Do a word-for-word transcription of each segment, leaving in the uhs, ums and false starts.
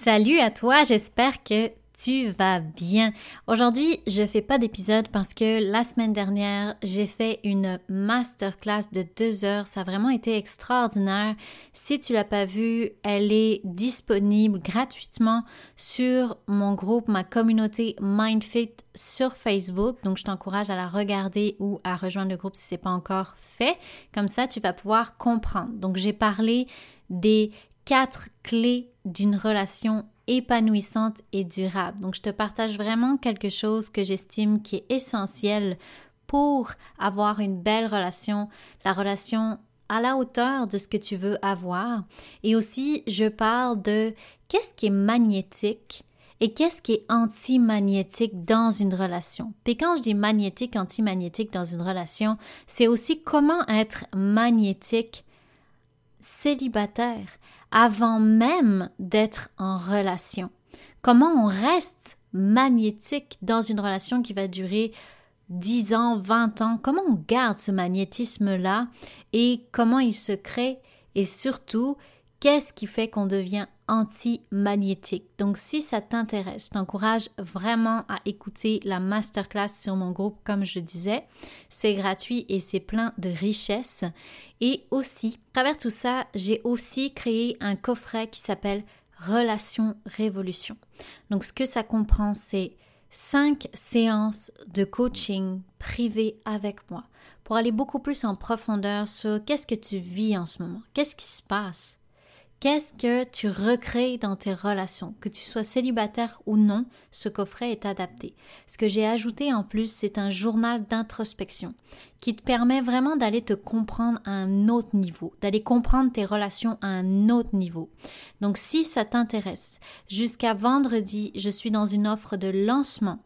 Salut à toi, j'espère que tu vas bien. Aujourd'hui, je fais pas d'épisode parce que la semaine dernière, j'ai fait une masterclass de deux heures. Ça a vraiment été extraordinaire. Si tu l'as pas vue, elle est disponible gratuitement sur mon groupe, ma communauté MindFit sur Facebook. Donc, je t'encourage à la regarder ou à rejoindre le groupe si c'est pas encore fait. Comme ça, tu vas pouvoir comprendre. Donc, j'ai parlé des quatre clés d'une relation épanouissante et durable. Donc, je te partage vraiment quelque chose que j'estime qui est essentiel pour avoir une belle relation, la relation à la hauteur de ce que tu veux avoir. Et aussi, je parle de qu'est-ce qui est magnétique et qu'est-ce qui est anti-magnétique dans une relation. Puis quand je dis magnétique, anti-magnétique dans une relation, c'est aussi comment être magnétique célibataire avant même d'être en relation. Comment on reste magnétique dans une relation qui va durer dix ans, vingt ans? Comment on garde ce magnétisme-là et comment il se crée? Et surtout, qu'est-ce qui fait qu'on devient anti-magnétique? Donc, si ça t'intéresse, je t'encourage vraiment à écouter la masterclass sur mon groupe, comme je le disais. C'est gratuit et c'est plein de richesses. Et aussi, à travers tout ça, j'ai aussi créé un coffret qui s'appelle Relation Révolution. Donc, ce que ça comprend, c'est cinq séances de coaching privé avec moi pour aller beaucoup plus en profondeur sur qu'est-ce que tu vis en ce moment, qu'est-ce qui se passe. Qu'est-ce que tu recrées dans tes relations? Que tu sois célibataire ou non, ce coffret est adapté. Ce que j'ai ajouté en plus, c'est un journal d'introspection qui te permet vraiment d'aller te comprendre à un autre niveau, d'aller comprendre tes relations à un autre niveau. Donc, si ça t'intéresse, jusqu'à vendredi, je suis dans une offre de lancement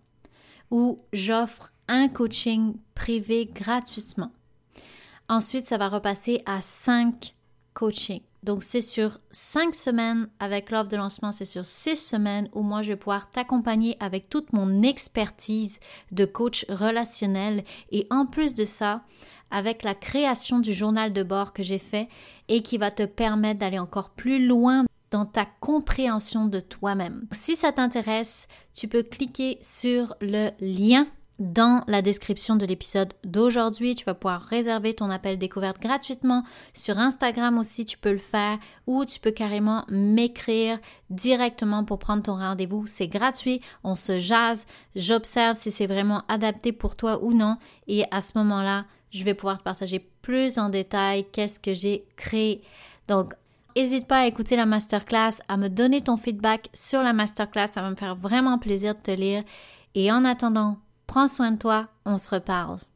où j'offre un coaching privé gratuitement. Ensuite, ça va repasser à cinq coachings. Donc, c'est sur cinq semaines avec l'offre de lancement, c'est sur six semaines où moi, je vais pouvoir t'accompagner avec toute mon expertise de coach relationnel et en plus de ça, avec la création du journal de bord que j'ai fait et qui va te permettre d'aller encore plus loin dans ta compréhension de toi-même. Si ça t'intéresse, tu peux cliquer sur le lien dans la description de l'épisode d'aujourd'hui. Tu vas pouvoir réserver ton appel découverte gratuitement. Sur Instagram aussi, tu peux le faire ou tu peux carrément m'écrire directement pour prendre ton rendez-vous. C'est gratuit, on se jase, j'observe si c'est vraiment adapté pour toi ou non et à ce moment-là, je vais pouvoir te partager plus en détail qu'est-ce que j'ai créé. Donc, n'hésite pas à écouter la masterclass, à me donner ton feedback sur la masterclass. Ça va me faire vraiment plaisir de te lire. Et en attendant, prends soin de toi, on se reparle.